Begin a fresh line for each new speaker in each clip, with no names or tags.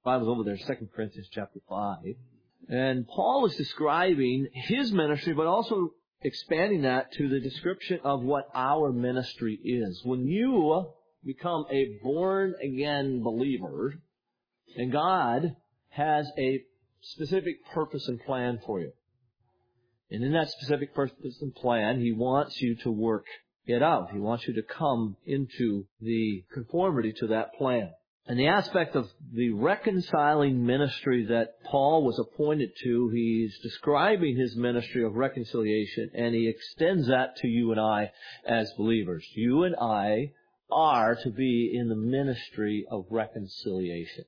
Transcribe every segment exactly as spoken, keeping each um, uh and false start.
Bible's over there, Second Corinthians chapter five. And Paul is describing his ministry, but also expanding that to the description of what our ministry is. When you become a born-again believer, and God has a specific purpose and plan for you. And in that specific purpose and plan, He wants you to work it out. He wants you to come into the conformity to that plan. And the aspect of the reconciling ministry that Paul was appointed to, he's describing his ministry of reconciliation, and he extends that to you and I as believers. You and I are to be in the ministry of reconciliation.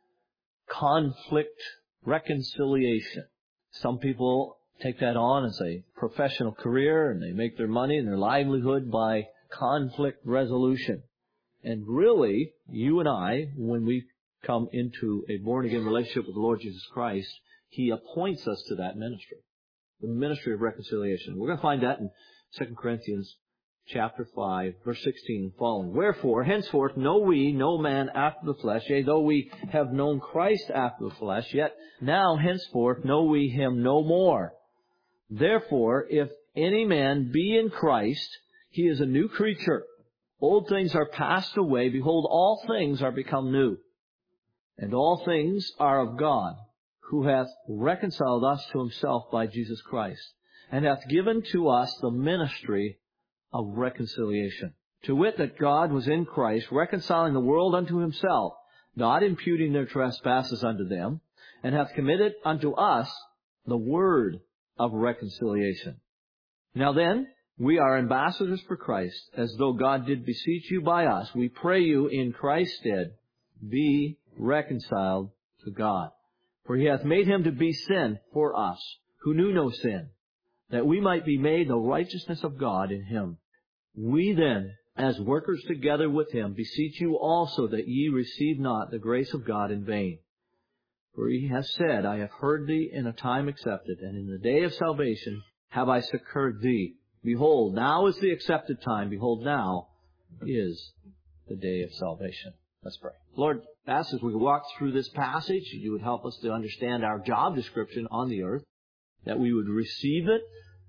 Conflict reconciliation. Some people take that on as a professional career, and they make their money and their livelihood by conflict resolution. And really, you and I, when we come into a born-again relationship with the Lord Jesus Christ, He appoints us to that ministry, the ministry of reconciliation. We're going to find that in Second Corinthians chapter five, verse sixteen and following. Wherefore, henceforth know we no man after the flesh, yea, though we have known Christ after the flesh, yet now henceforth know we Him no more. Therefore, if any man be in Christ, he is a new creature. Old things are passed away. Behold, all things are become new. And all things are of God, who hath reconciled us to Himself by Jesus Christ, and hath given to us the ministry of reconciliation. To wit, that God was in Christ, reconciling the world unto Himself, not imputing their trespasses unto them, and hath committed unto us the word of reconciliation. Now then, we are ambassadors for Christ, as though God did beseech you by us. We pray you in Christ's stead, be reconciled to God. For He hath made Him to be sin for us, who knew no sin, that we might be made the righteousness of God in Him. We then, as workers together with Him, beseech you also that ye receive not the grace of God in vain. For He hath said, I have heard thee in a time accepted, and in the day of salvation have I succoured thee. Behold, now is the accepted time. Behold, now is the day of salvation. Let's pray. Lord, ask as we walk through this passage, You would help us to understand our job description on the earth, that we would receive it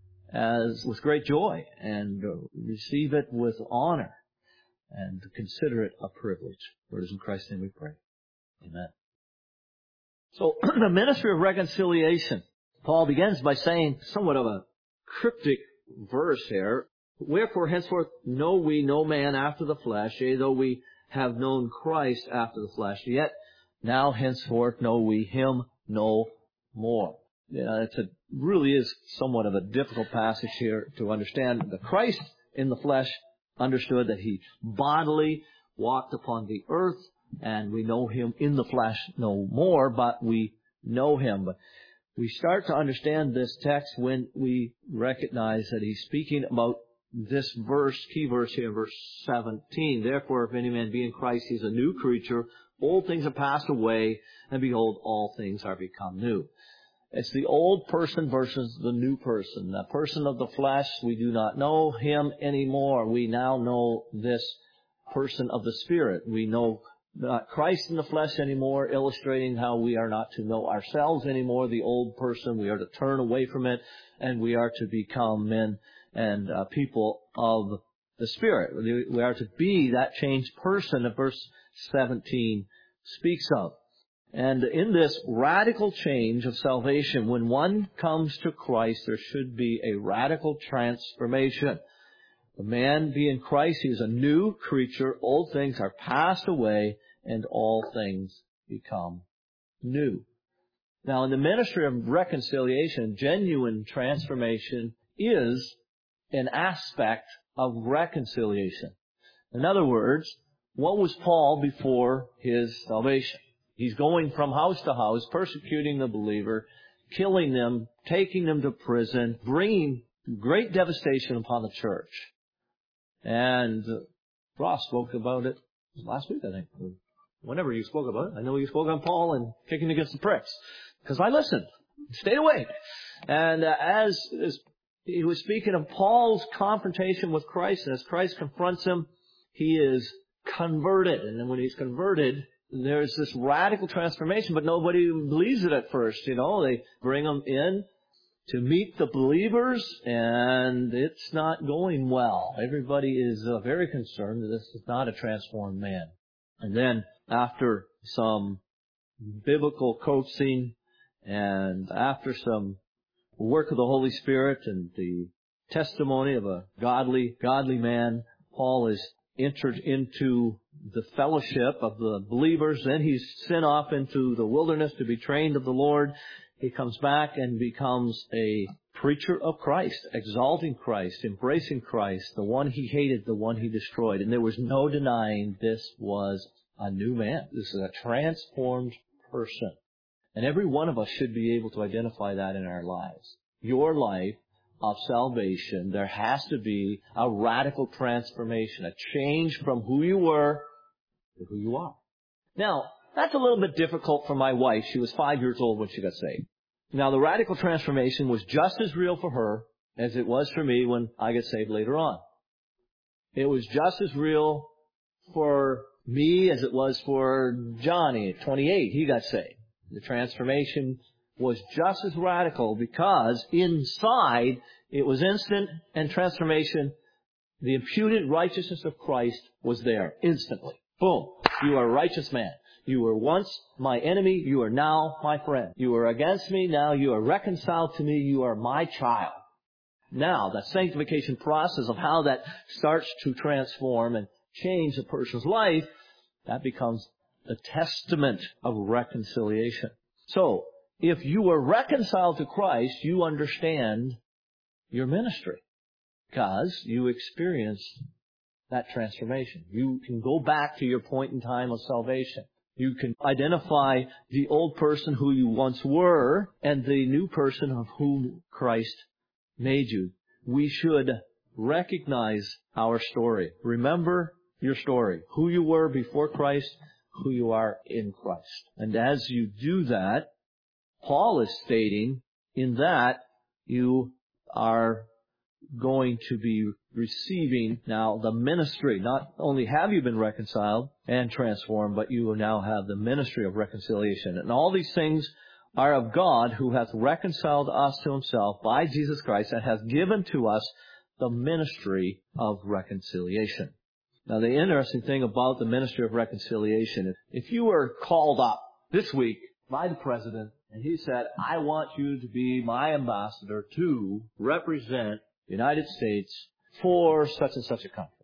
as with great joy, and receive it with honor, and consider it a privilege. For it is in Christ's name we pray. Amen. So, the ministry of reconciliation. Paul begins by saying somewhat of a cryptic verse here. Wherefore henceforth know we no man after the flesh, yea, though we have known Christ after the flesh, yet now henceforth know we Him no more. Yeah, it's a really is somewhat of a difficult passage here to understand. The Christ in the flesh understood that He bodily walked upon the earth, and we know Him in the flesh no more, but we know Him. But we start to understand this text when we recognize that he's speaking about this verse, key verse here, verse seventeen. Therefore, if any man be in Christ, he's a new creature. Old things have passed away, and behold, all things are become new. It's the old person versus the new person. The person of the flesh, we do not know him anymore. We now know this person of the Spirit. We know not Christ in the flesh anymore, illustrating how we are not to know ourselves anymore, the old person. We are to turn away from it, and we are to become men and uh, people of the Spirit. We are to be that changed person that verse seventeen speaks of. And in this radical change of salvation, when one comes to Christ, there should be a radical transformation. The man be in Christ, he is a new creature. Old things are passed away, and all things become new. Now, in the ministry of reconciliation, genuine transformation is an aspect of reconciliation. In other words, what was Paul before his salvation? He's going from house to house, persecuting the believer, killing them, taking them to prison, bringing great devastation upon the church. And Ross spoke about it last week, I think. Whenever you spoke about it. I know you spoke on Paul and kicking against the pricks. Because I listened. Stayed awake. And uh, as, as he was speaking of Paul's confrontation with Christ, and as Christ confronts him, he is converted. And then when he's converted, there's this radical transformation, but nobody believes it at first. You know, they bring them in to meet the believers, and it's not going well. Everybody is uh, very concerned that this is not a transformed man. And then after some biblical coaxing and after some work of the Holy Spirit and the testimony of a godly, godly man, Paul is entered into the fellowship of the believers. Then he's sent off into the wilderness to be trained of the Lord. He comes back and becomes a preacher of Christ, exalting Christ, embracing Christ, the one he hated, the one he destroyed. And there was no denying this was a new man. This is a transformed person. And every one of us should be able to identify that in our lives. Your life of salvation, there has to be a radical transformation, a change from who you were to who you are. Now, that's a little bit difficult for my wife. She was five years old when she got saved. Now, the radical transformation was just as real for her as it was for me when I got saved later on. It was just as real for me as it was for Johnny at twenty-eight. He got saved. The transformation was just as radical because inside it was instant, and transformation, the imputed righteousness of Christ was there instantly. Boom. You are a righteous man. You were once my enemy. You are now my friend. You were against me. Now you are reconciled to me. You are my child. Now, the sanctification process of how that starts to transform and change a person's life, that becomes the testament of reconciliation. So, if you were reconciled to Christ, you understand your ministry because you experienced that transformation. You can go back to your point in time of salvation. You can identify the old person who you once were and the new person of whom Christ made you. We should recognize our story. Remember your story. Who you were before Christ, who you are in Christ. And as you do that, Paul is stating in that you are going to be receiving now the ministry. Not only have you been reconciled and transformed, but you now have the ministry of reconciliation. And all these things are of God, who hath reconciled us to himself by Jesus Christ and hath given to us the ministry of reconciliation. Now, the interesting thing about the ministry of reconciliation is if you were called up this week by the president and he said, I want you to be my ambassador to represent the United States for such and such a country,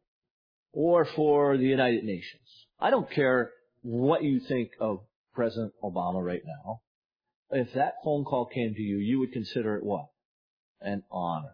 or for the United Nations. I don't care what you think of President Obama right now. If that phone call came to you, you would consider it what? An honor.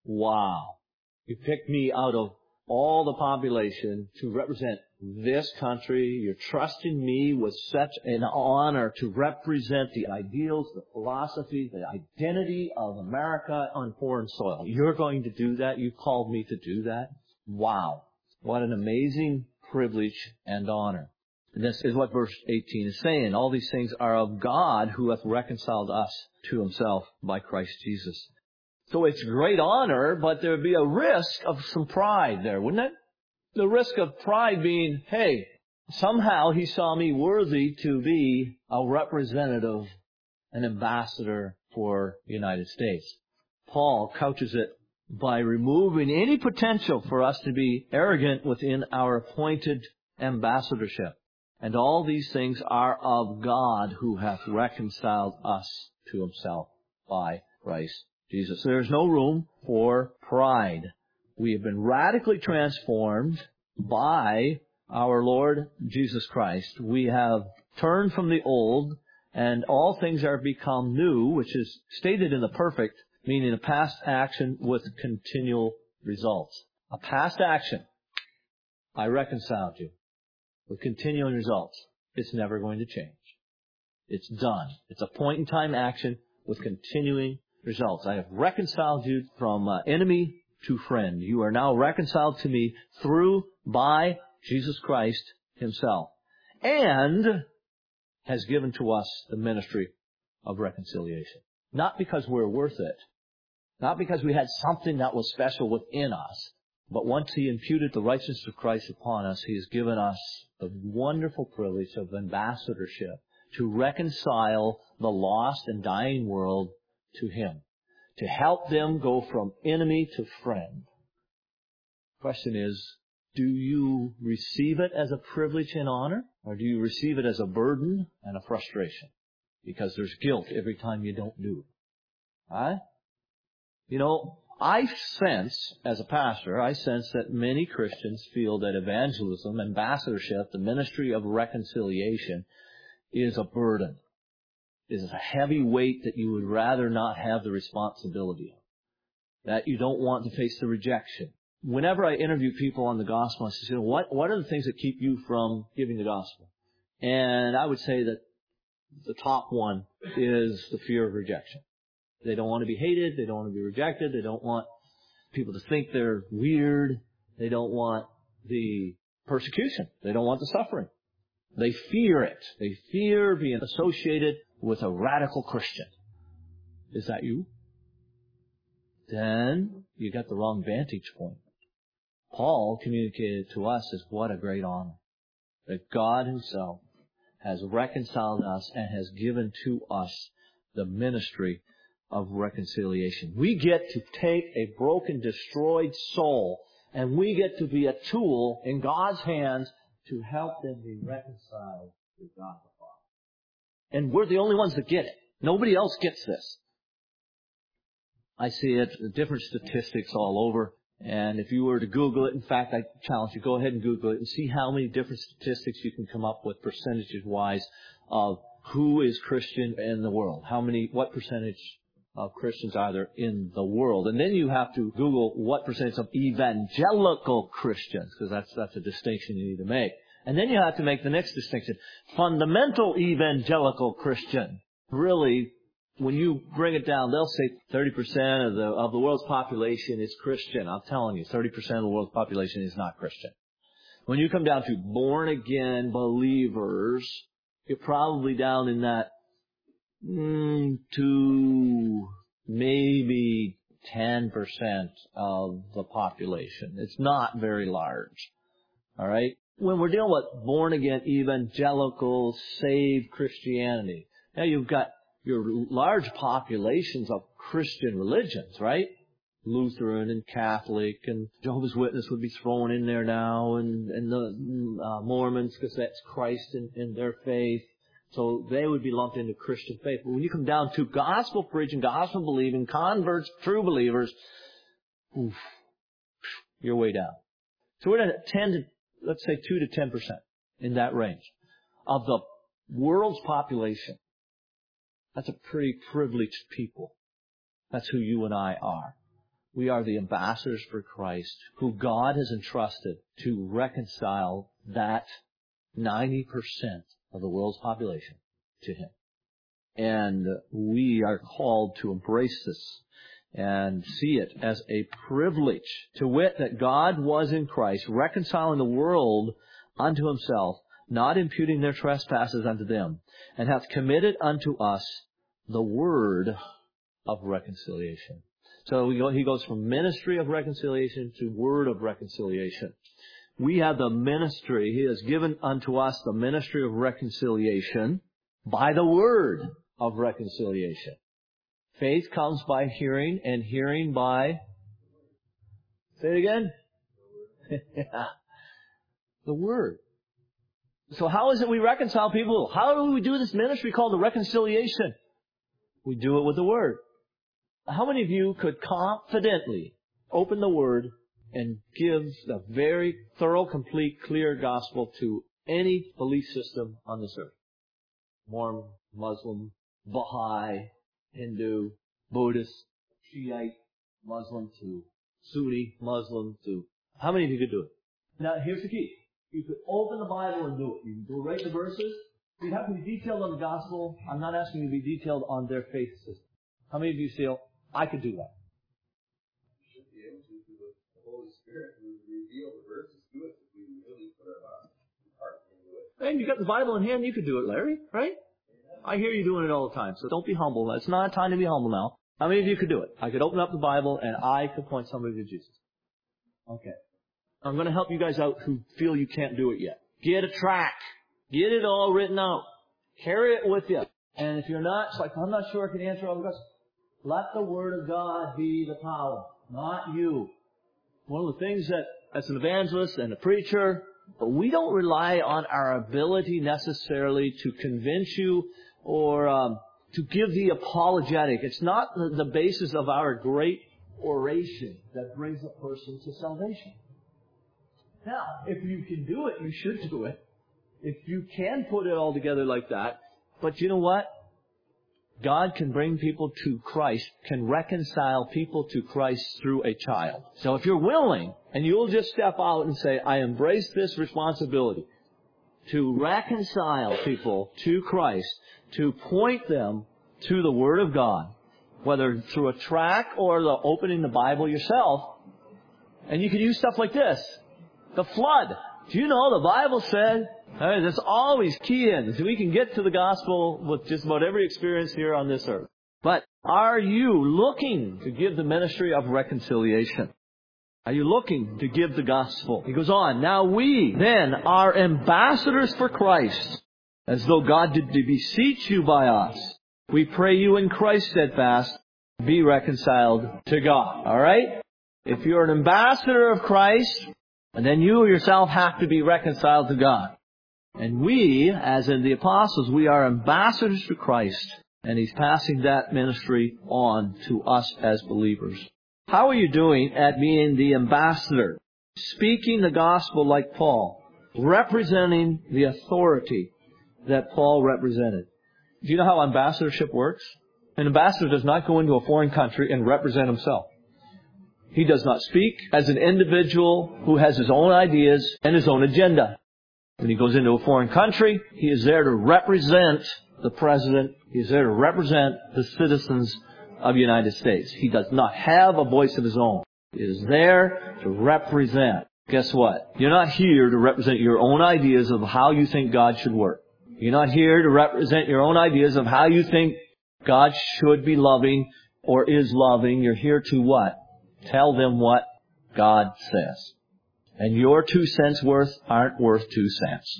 Wow. You picked me out of all the population to represent this country. You're trusting me with such an honor to represent the ideals, the philosophy, the identity of America on foreign soil. You're going to do that? You called me to do that? Wow. What an amazing privilege and honor. And this is what verse eighteen is saying. All these things are of God, who hath reconciled us to himself by Christ Jesus. So it's great honor, but there would be a risk of some pride there, wouldn't it? The risk of pride being, hey, somehow he saw me worthy to be a representative, an ambassador for the United States. Paul couches it by removing any potential for us to be arrogant within our appointed ambassadorship. And all these things are of God, who hath reconciled us to himself by Christ Jesus. There's no room for pride. We have been radically transformed by our Lord Jesus Christ. We have turned from the old, and all things are become new, which is stated in the perfect, meaning a past action with continual results. A past action. I reconciled you. With continuing results. It's never going to change. It's done. It's a point-in-time action with continuing results. I have reconciled you from uh, enemy to friend. You are now reconciled to me through, by Jesus Christ himself. And has given to us the ministry of reconciliation. Not because we're worth it. Not because we had something that was special within us. But once He imputed the righteousness of Christ upon us, He has given us the wonderful privilege of ambassadorship to reconcile the lost and dying world to Him, to help them go from enemy to friend. The question is, do you receive it as a privilege and honor, or do you receive it as a burden and a frustration? Because there's guilt every time you don't do it. Huh? You know, I sense, as a pastor, I sense that many Christians feel that evangelism, ambassadorship, the ministry of reconciliation is a burden, is a heavy weight that you would rather not have the responsibility of, that you don't want to face the rejection. Whenever I interview people on the gospel, I say, you know, what, what are the things that keep you from giving the gospel? And I would say that the top one is the fear of rejection. They don't want to be hated. They don't want to be rejected. They don't want people to think they're weird. They don't want the persecution. They don't want the suffering. They fear it. They fear being associated with a radical Christian. Is that you? Then you got the wrong vantage point. Paul communicated to us as what a great honor that God Himself has reconciled us and has given to us the ministry of reconciliation. We get to take a broken, destroyed soul, and we get to be a tool in God's hands to help them be reconciled to God the Father. And we're the only ones that get it. Nobody else gets this. I see it, different statistics all over. And if you were to Google it, in fact, I challenge you, go ahead and Google it and see how many different statistics you can come up with percentages-wise of who is Christian in the world. How many, what percentage of Christians are there in the world? And then you have to Google what percentage of evangelical Christians, because that's, that's a distinction you need to make. And then you have to make the next distinction. Fundamental evangelical Christian. Really, when you bring it down, they'll say thirty percent of the, of the world's population is Christian. I'm telling you, thirty percent of the world's population is not Christian. When you come down to born again believers, you're probably down in that mm, to maybe ten percent of the population. It's not very large. All right? When we're dealing with born again evangelical saved Christianity, now you've got your large populations of Christian religions, right? Lutheran and Catholic and Jehovah's Witness would be thrown in there now, and, and the uh, Mormons, because that's Christ in, in their faith. So they would be lumped into Christian faith. But when you come down to gospel preaching, gospel believing, converts, true believers, oof, you're way down. So we're at ten to, let's say two to ten percent in that range of the world's population. That's a pretty privileged people. That's who you and I are. We are the ambassadors for Christ, who God has entrusted to reconcile that ninety percent of the world's population to Him. And we are called to embrace this and see it as a privilege, to wit that God was in Christ, reconciling the world unto Himself, not imputing their trespasses unto them, and hath committed unto us the word of reconciliation. So he goes from ministry of reconciliation to word of reconciliation. We have the ministry. He has given unto us the ministry of reconciliation by the word of reconciliation. Faith comes by hearing, and hearing by... Say it again? Yeah. The word. So how is it we reconcile people? How do we do this ministry called the reconciliation? We do it with the Word. How many of you could confidently open the Word and give the very thorough, complete, clear gospel to any belief system on this earth? Mormon, Muslim, Baha'i, Hindu, Buddhist, Shiite, Muslim to Sunni, Muslim to... How many of you could do it? Now, here's the key. You could open the Bible and do it. You can go right to verses. You'd have to be detailed on the gospel. I'm not asking you to be detailed on their faith system. How many of you feel, I could do that?
You should be able to, because the Holy Spirit will reveal the verses to us if we really put our heart into it.
And you got the Bible in hand, you could do it, Larry, right? Yeah. I hear you doing it all the time, so don't be humble. It's not time to be humble now. How many of you could do it? I could open up the Bible and I could point somebody to Jesus. Okay. I'm going to help you guys out who feel you can't do it yet. Get a track. Get it all written out. Carry it with you. And if you're not, it's like, I'm not sure I can answer all the questions. Let the Word of God be the power, not you. One of the things that, as an evangelist and a preacher, but we don't rely on our ability necessarily to convince you or um, to give the apologetic. It's not the, the basis of our great oration that brings a person to salvation. Now, if you can do it, you should do it. If you can put it all together like that. But you know what? God can bring people to Christ, can reconcile people to Christ through a child. So if you're willing, and you'll just step out and say, I embrace this responsibility to reconcile people to Christ, to point them to the Word of God, whether through a tract or the opening the Bible yourself. And you can use stuff like this. The flood. Do you know the Bible said, hey, there's always key ins. We can get to the gospel with just about every experience here on this earth. But are you looking to give the ministry of reconciliation? Are you looking to give the gospel? He goes on, now we then are ambassadors for Christ, as though God did beseech you by us. We pray you in Christ steadfast, be reconciled to God. All right? If you're an ambassador of Christ, and then you yourself have to be reconciled to God. And we, as in the apostles, we are ambassadors to Christ. And He's passing that ministry on to us as believers. How are you doing at being the ambassador? Speaking the gospel like Paul. Representing the authority that Paul represented. Do you know how ambassadorship works? An ambassador does not go into a foreign country and represent himself. He does not speak as an individual who has his own ideas and his own agenda. When he goes into a foreign country, he is there to represent the president. He is there to represent the citizens of the United States. He does not have a voice of his own. He is there to represent. Guess what? You're not here to represent your own ideas of how you think God should work. You're not here to represent your own ideas of how you think God should be loving or is loving. You're here to what? Tell them what God says. And your two cents worth aren't worth two cents.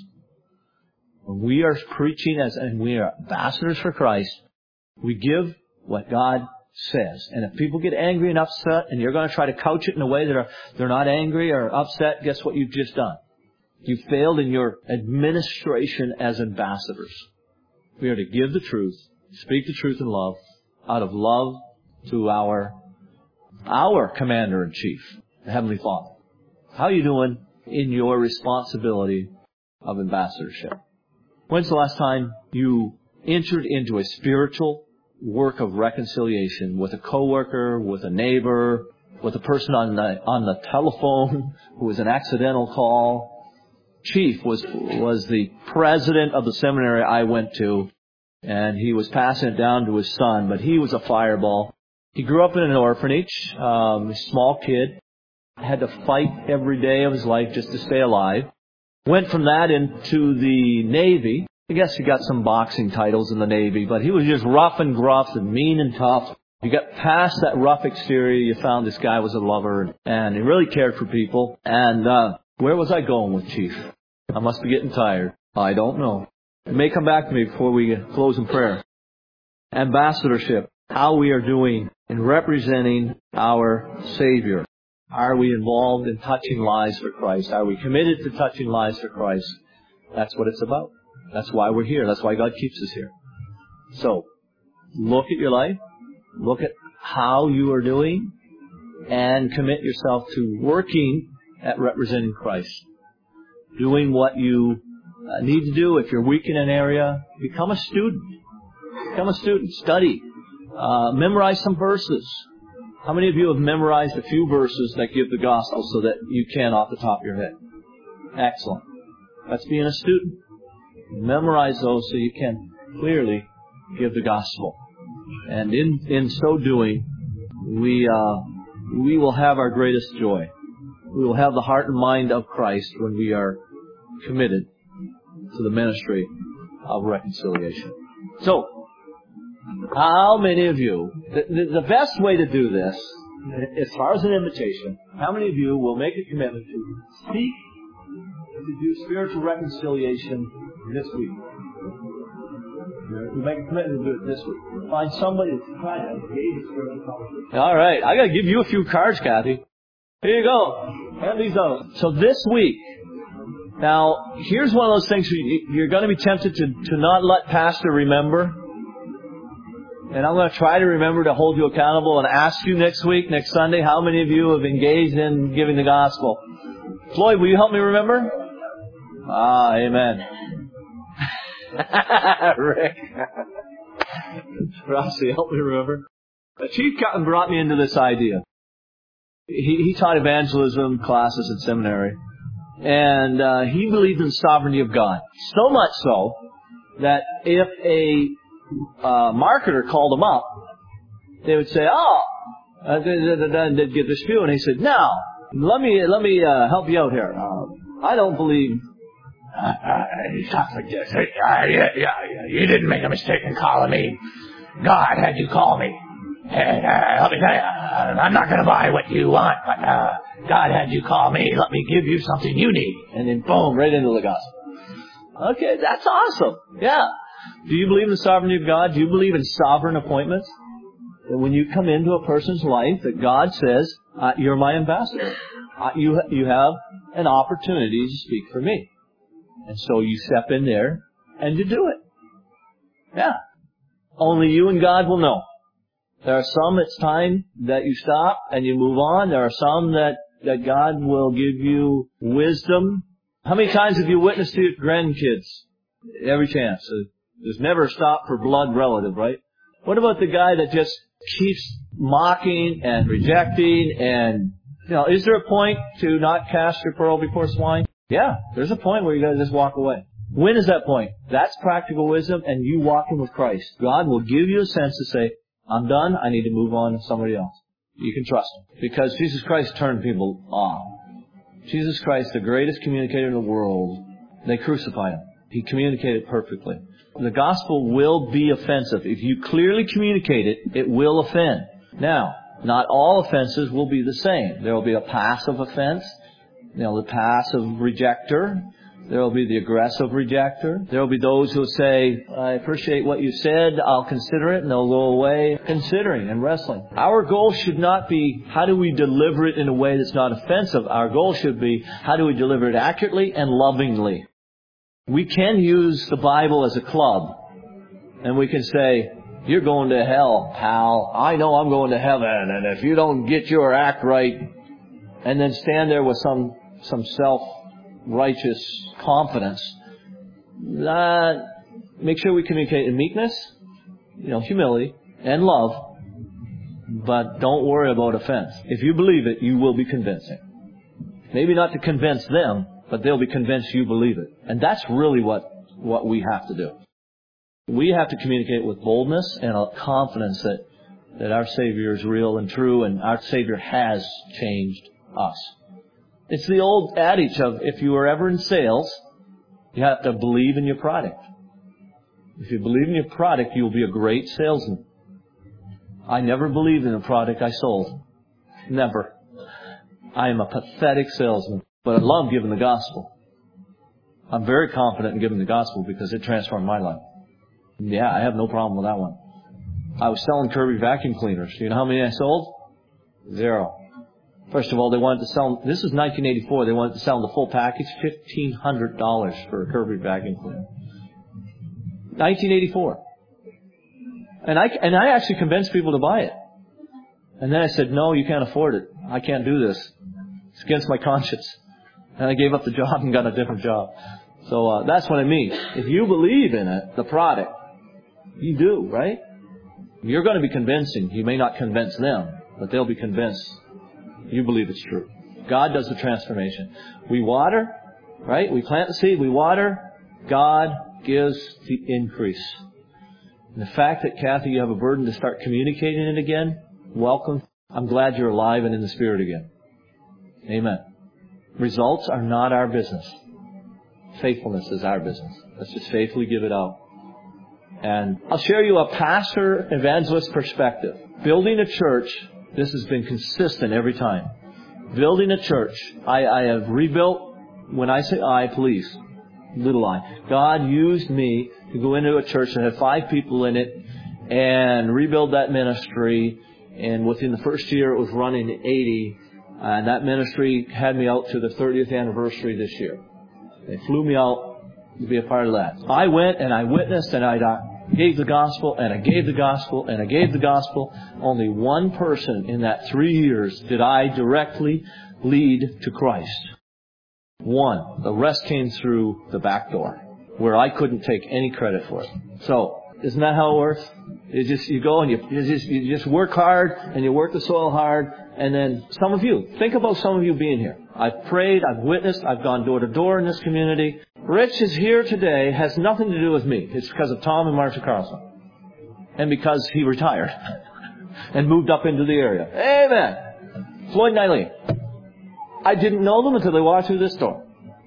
When we are preaching as, and we are ambassadors for Christ, we give what God says. And if people get angry and upset, and you're going to try to couch it in a way that are, they're not angry or upset, guess what you've just done? You failed in your administration as ambassadors. We are to give the truth, speak the truth in love, out of love to our Our Commander-in-Chief, the Heavenly Father. How are you doing in your responsibility of ambassadorship? When's the last time you entered into a spiritual work of reconciliation with a coworker, with a neighbor, with a person on the on the telephone who was an accidental call? Chief was was the president of the seminary I went to, and he was passing it down to his son, but he was a fireball. He grew up in an orphanage, um, a small kid, had to fight every day of his life just to stay alive. Went from that into the Navy. I guess he got some boxing titles in the Navy, but he was just rough and gruff and mean and tough. You got past that rough exterior, you found this guy was a lover, and he really cared for people. And uh where was I going with Chief? I must be getting tired. I don't know. It may come back to me before we close in prayer. Ambassadorship. How we are doing in representing our Savior. Are we involved in touching lives for Christ? Are we committed to touching lives for Christ? That's what it's about. That's why we're here. That's why God keeps us here. So, look at your life. Look at how you are doing. And commit yourself to working at representing Christ. Doing what you need to do. If you're weak in an area, become a student. Become a student. Study. Uh, memorize some verses. How many of you have memorized a few verses that give the gospel so that you can off the top of your head? Excellent. That's being a student. Memorize those so you can clearly give the gospel. And in, in so doing, we, uh, we will have our greatest joy. We will have the heart and mind of Christ when we are committed to the ministry of reconciliation. So, how many of you, the, the, the best way to do this as far as an invitation, how many of you will make a commitment to seek to do spiritual reconciliation this week? We make a commitment to do it this week. Find somebody to try to engage in spiritual conversation. All right, I got to give you a few cards, Kathy. Here you go. Hand these out. So this week, now here's one of those things you're going to be tempted to, to not let Pastor remember. And I'm going to try to remember to hold you accountable and ask you next week, next Sunday, how many of you have engaged in giving the gospel? Floyd, will you help me remember? Ah, amen. Rick. Rossi, help me remember. Chief Cotton brought me into this idea. He, he taught evangelism classes at seminary. And uh, he believed in the sovereignty of God. So much so that if a uh, marketer called him up, they would say, oh, uh, and they'd give this spiel. And he said, now, let me let me uh, help you out here. Uh, I don't believe...
Uh, uh, he talks like this. Uh, yeah, yeah, yeah. You didn't make a mistake in calling me. God had you call me. And uh, let me tell you, uh, I'm not going to buy what you want, but uh, God had you call me. Let me give you something you need.
And then boom, right into the gospel. Okay, that's awesome. Yeah. Do you believe in the sovereignty of God? Do you believe in sovereign appointments? That when you come into a person's life, that God says, uh, you're my ambassador. Uh, you, you have an opportunity to speak for me. And so you step in there and you do it. Yeah. Only you and God will know. There are some it's time that you stop and you move on. There are some that, that God will give you wisdom. How many times have you witnessed to your grandkids? Every chance. There's never a stop for blood relative, right? What about the guy that just keeps mocking and rejecting and, you know, is there a point to not cast your pearl before swine? Yeah, there's a point where you gotta just walk away. When is that point? That's practical wisdom and you walking with Christ. God will give you a sense to say, I'm done, I need to move on to somebody else. You can trust Him. Because Jesus Christ turned people off. Jesus Christ, the greatest communicator in the world, they crucified Him. He communicated perfectly. The gospel will be offensive. If you clearly communicate it, it will offend. Now, not all offenses will be the same. There will be a passive offense. You know, the passive rejecter. There will be the aggressive rejecter. There will be those who will say, I appreciate what you said, I'll consider it, and they'll go away considering and wrestling. Our goal should not be, how do we deliver it in a way that's not offensive? Our goal should be, how do we deliver it accurately and lovingly? We can use the Bible as a club, and we can say, you're going to hell, pal. I know I'm going to heaven, and if you don't get your act right, and then stand there with some some self-righteous confidence. Uh, make sure we communicate in meekness, you know, humility, and love. But don't worry about offense. If you believe it, you will be convincing. Maybe not to convince them, but they'll be convinced you believe it. And that's really what, what we have to do. We have to communicate with boldness and a confidence that, that our Savior is real and true, and our Savior has changed us. It's the old adage of, if you were ever in sales, you have to believe in your product. If you believe in your product, you'll be a great salesman. I never believed in a product I sold. Never. I am a pathetic salesman, but I love giving the gospel. I'm very confident in giving the gospel because it transformed my life. Yeah, I have no problem with that one. I was selling Kirby vacuum cleaners. You know how many I sold? Zero. First of all, they wanted to sell, this is nineteen eighty-four, they wanted to sell the full package, fifteen hundred dollars for a Kirby vacuum cleaner. nineteen eighty-four. And I, and I actually convinced people to buy it. And then I said, no, you can't afford it. I can't do this. It's against my conscience. And I gave up the job and got a different job. So uh, that's what I mean. If you believe in it, the product, you do, right? You're going to be convincing. You may not convince them, but they'll be convinced. You believe it's true. God does the transformation. We water, right? We plant the seed, we water. God gives the increase. And the fact that, Kathy, you have a burden to start communicating it again, welcome. I'm glad you're alive and in the Spirit again. Amen. Results are not our business. Faithfulness is our business. Let's just faithfully give it out. And I'll share you a pastor evangelist perspective. Building a church This has been consistent every time. Building a church. I, I have rebuilt, when I say I, please, little I. God used me to go into a church that had five people in it and rebuild that ministry. And within the first year, it was running eighty. And that ministry had me out to the thirtieth anniversary this year. They flew me out to be a part of that. I went and I witnessed and I gave the gospel and I gave the gospel and I gave the gospel. Only one person in that three years did I directly lead to Christ. One. The rest came through the back door, where I couldn't take any credit for it. So, isn't that how it works? You just, you go and you, you just, you just work hard and you work the soil hard. And then some of you, think about some of you being here. I've prayed, I've witnessed, I've gone door to door in this community. Rich is here today, has nothing to do with me. It's because of Tom and Marcia Carlson. And because he retired and moved up into the area. Amen. Floyd and Eileen. I didn't know them until they walked through this door.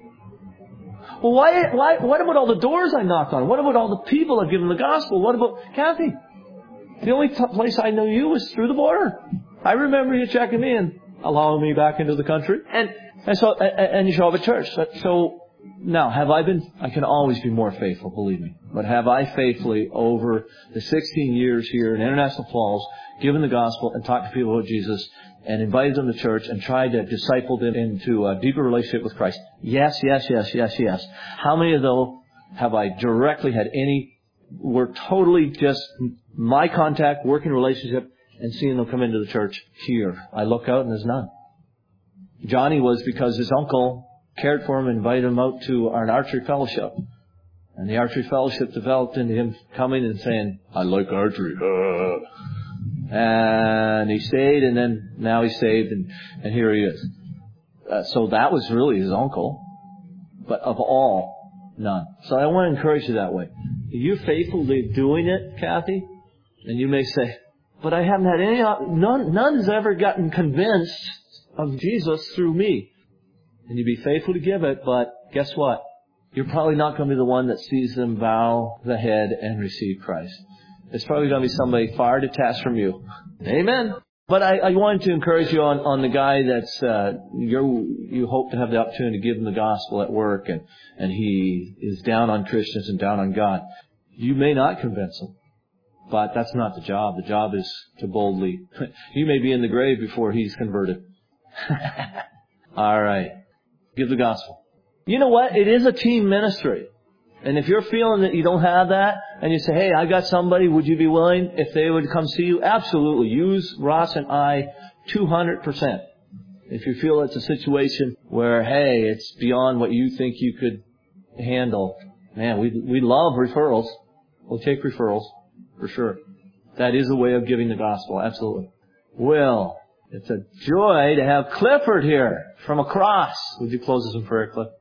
Well, why, why, what about all the doors I knocked on? What about all the people I've given the gospel? What about Kathy? The only t- place I knew you was through the border. I remember you checking me and allowing me back into the country. And, and so, and, and you show up at church. So, so, now, have I been, I can always be more faithful, believe me. But have I faithfully, over the sixteen years here in International Falls, given the gospel and talked to people about Jesus and invited them to church and tried to disciple them into a deeper relationship with Christ? Yes, yes, yes, yes, yes. How many of those have I directly had any, were totally just my contact, working relationship, and seeing them come into the church here? I look out and there's none. Johnny was because his uncle cared for him and invited him out to our archery fellowship. And the archery fellowship developed into him coming and saying, I like archery. Uh. And he stayed, and then now he's saved, and, and here he is. Uh, so that was really his uncle. But of all, none. So I want to encourage you that way. Are you faithfully doing it, Kathy? And you may say, but I haven't had any, none, none has ever gotten convinced of Jesus through me. And you be faithful to give it, but guess what? You're probably not going to be the one that sees them bow the head and receive Christ. It's probably going to be somebody far detached from you. Amen. But I, I wanted to encourage you on, on the guy that's, uh, you're, you hope to have the opportunity to give him the gospel at work, and, and he is down on Christians and down on God. You may not convince him, but that's not the job. The job is to boldly, you may be in the grave before he's converted. All right. Give the gospel. You know what? It is a team ministry. And if you're feeling that you don't have that, and you say, hey, I got somebody, would you be willing if they would come see you? Absolutely. Use Ross and I two hundred percent. If you feel it's a situation where, hey, it's beyond what you think you could handle, man, we we love referrals. We'll take referrals, for sure. That is a way of giving the gospel, absolutely. Well, it's a joy to have Clifford here from across. Would you close us in prayer, Cliff?